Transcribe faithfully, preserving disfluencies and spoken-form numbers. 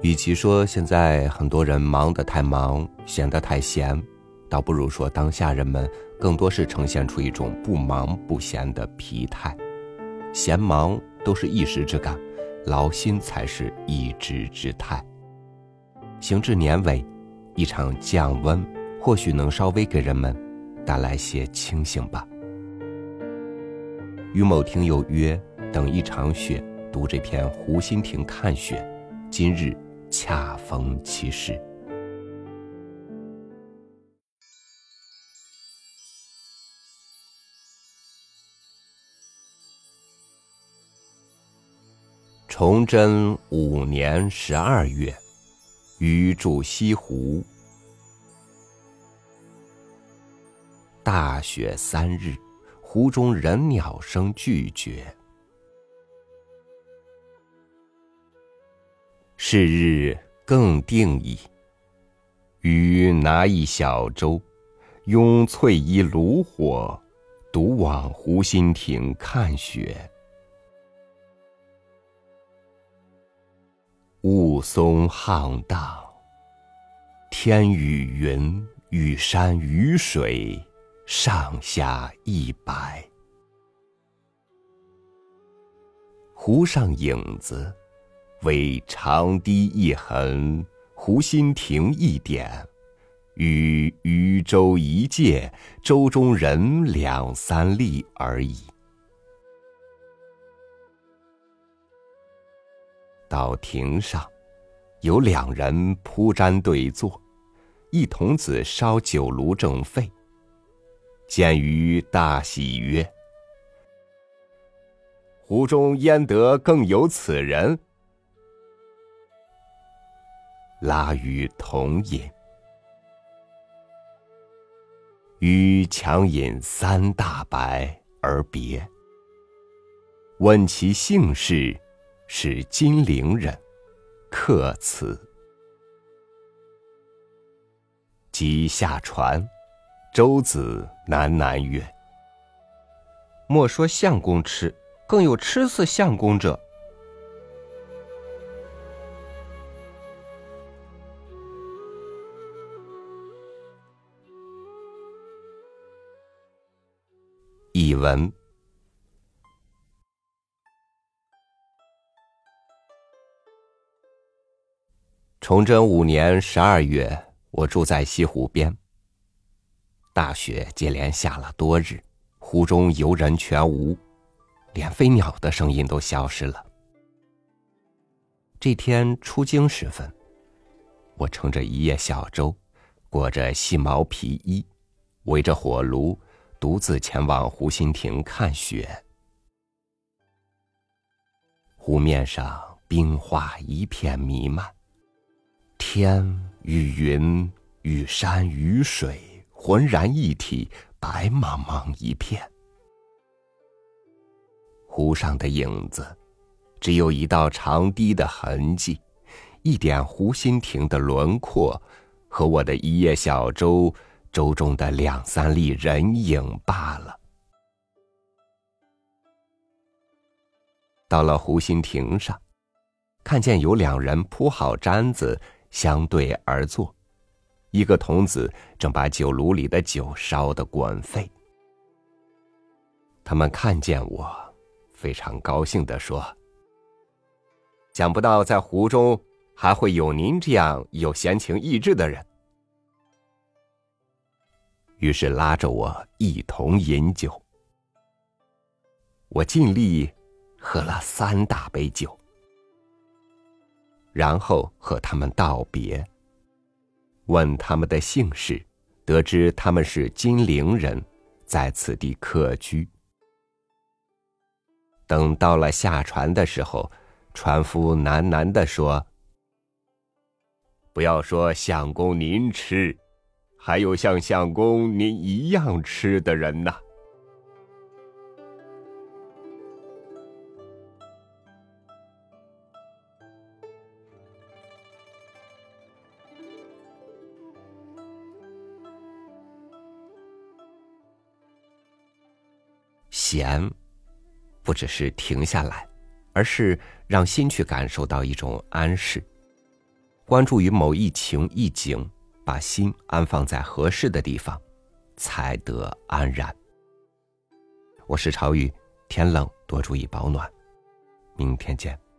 与其说现在很多人忙得太忙，闲得太闲，倒不如说当下人们更多是呈现出一种不忙不闲的疲态。闲忙都是一时之感，劳心才是一直之态。行至年尾，一场降温或许能稍微给人们带来些清醒吧。与某听友约等一场雪，读这篇胡心亭看雪，今日恰逢其时。崇祯五年十二月，余住西湖。大雪三日，湖中人鸟声俱绝。是日更定矣，余拿一小舟，拥翠衣炉火，独往湖心亭看雪。雾凇沆荡，天与云，与山与水，上下一白。湖上影子，为长堤一痕，湖心亭一点，与渔舟一芥，舟中人两三粒而已。到亭上，有两人铺毡对坐，一童子烧酒炉正沸。见余大喜曰：“湖中焉得更有此人？”拉余同饮。余强饮三大白而别。问其姓氏，是金陵人，客此。即下船，舟子喃喃曰：“ 莫说相公痴，更有痴似相公者。” 译文：崇祯五年十二月，我住在西湖边。大雪接连下了多日，湖中游人全无，连飞鸟的声音都消失了。这天出京时分，我乘着一叶小舟，裹着细毛皮衣，围着火炉，独自前往湖心亭看雪。湖面上冰花一片弥漫，天与云与山与水浑然一体，白茫茫一片。湖上的影子只有一道长堤的痕迹，一点湖心亭的轮廓，和我的一叶小舟舟中的两三粒人影罢了。到了湖心亭上，看见有两人铺好毡子，相对而坐，一个童子正把酒炉里的酒烧得滚沸。他们看见我，非常高兴地说：“想不到在湖中还会有您这样有闲情逸致的人。”于是拉着我一同饮酒。我尽力喝了三大杯酒，然后和他们道别，问他们的姓氏，得知他们是金陵人，在此地客居。等到了下船的时候，船夫喃喃地说：“不要说相公您吃，还有像相公您一样吃的人呐。”闲不只是停下来，而是让心去感受到一种安适。 关注于某一情一景，把心安放在合适的地方，才得安然。我是朝雨，天冷多注意保暖，明天见。